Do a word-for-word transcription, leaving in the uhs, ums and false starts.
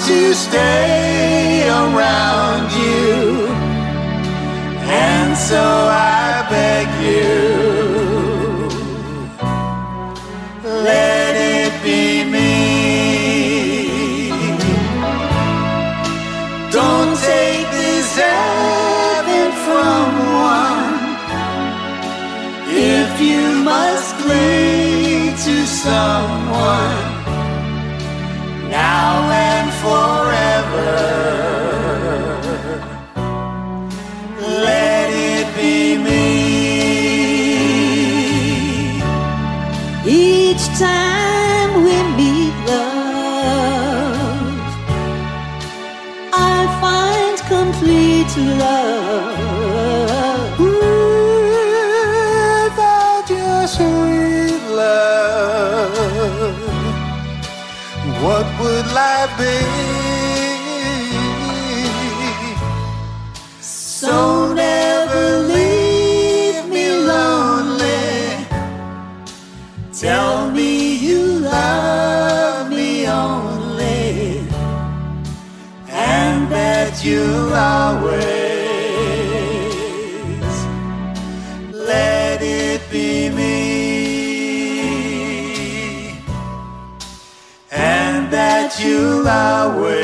to stay around you, and so I beg you, let it be me. Don't take this heaven from one. If you must cling to someone now and forever, let it be me. Each time we meet, love, I find complete love. Without your sweet love, what would life be? So never leave me lonely. Tell me you love me only, and that you'll always let it be me, and that you'll always